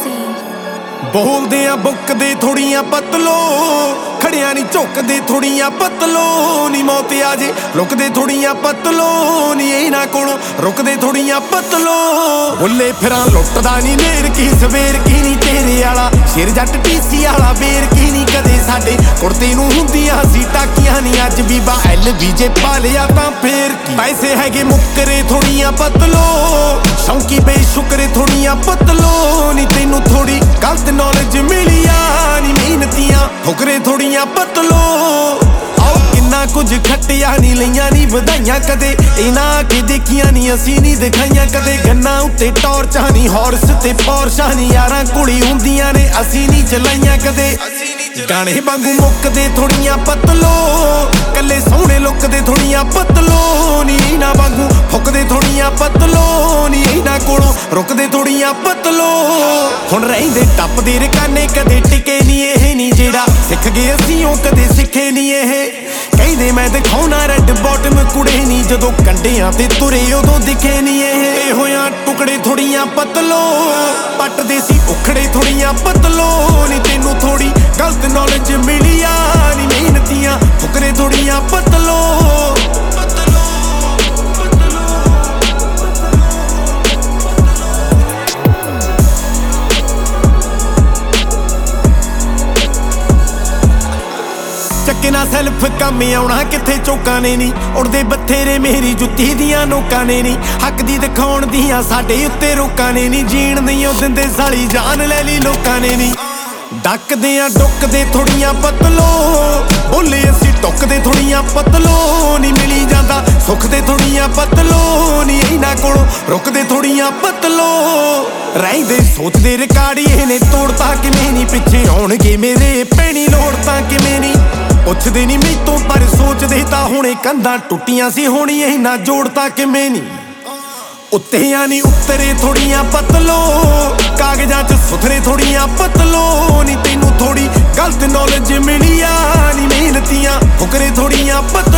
बोलदे आ बुकदे थोड़ियां पतलो, खड़िया नी झुकदे थोड़ियां पतलो नी मौत आजे लुकदे थोड़ियां पतलो नी इन्हां कोलों रुकदे थोड़ियां पतलो। बुले फिरां लुटदा नी नेर की सवेर की नी तेरे आला शेर जट टीसी आला बेर की नी कदे साडे कुर्ते नूं हुंदियां सी टाकियां नी अज बीबा LBJ पा लिया तां फेर की। पैसे हैगे मुक्करे थोड़ियां पतलो, शौकी बेशुकरे थोड़ियां पतलो नी तैनूं थोड़ी गलत नॉलेज मिलिया नी मेहनतियां ठुकरे थोड़ियां पतलो। आओ किन्ना कुछ खट्टिया नी लईयां नी वधाइयां कदे इन्हां के देखियां नी असीं नी दिखाइयां कदे। गन्ना उत्ते टॉर्चां नी हॉर्स ते पोर्शां नी यारां कुड़ी हुंदियां ने असीं नी चलाइयां कदे। गाने वांगू मुक्कदे थोड़ियां पतलो, कल्ले सोहणे लुकदे थोड़ियां पतलो नी इन्हां वांगू फुकदे थोड़ियां पतलो नी इन्हां कोलों रुकदे थोड़ियां पतलो। हुण रहिंदे टप्पदे रकाने कदे टिके नी इह नी जेड़ा सिख गए असीं ओह कदे सिखे नी इह। कहंदे मैं दिखाउणा रेड बॉटम कुड़े नी जदों कंडियां ते तुरे उदों दिखे नी इह। होया टुकड़े थोड़ियां पतलो, पटदे सी उखड़े थोड़ियां पतलो नी तैनूं थोड़ी गलत नॉलेज मिलिया नी मेहनतियां फुकरे थोड़ियां पतलो। चक्के ना सैल्फ कम आउणा किथे चौकां ने नी उड़दे बथेरे मेरी जुत्ती दियां नोकां ने नी हक दी दिखाउण दियां साडे उत्ते रोकां ने नी जीण नहीं ओ दिंदे साली जान ले ली लोकां ने नी। डकदे आ डुकदे थोड़ियां पतलो, बोले असीं टुकदे थोड़ियां पतलो नी मिली जांदा सुख दे थोड़ियां पतलो नी इन्हां कोलों रुकदे थोड़ियां पतलो। रहिंदे सोचदे रिकार्ड ने तोड़ता किवें नी पिछे आउणगे मेरे पैणी लोड़ तां किवें नी। पुछदे नी मैतों पर सोचदे तां हुणे कंधां टुट्टियां सी होणी इन्हां जोड़ता किवें नी। उत्तेयां नी उत्तरे थोड़ियां पतलो, कागजां च सुथरे थोड़ियां पतलो नी तैनूं थोड़ी गलत नॉलेज मिलिया नी मेहनतियां फुकरे थोड़ियां पतलो।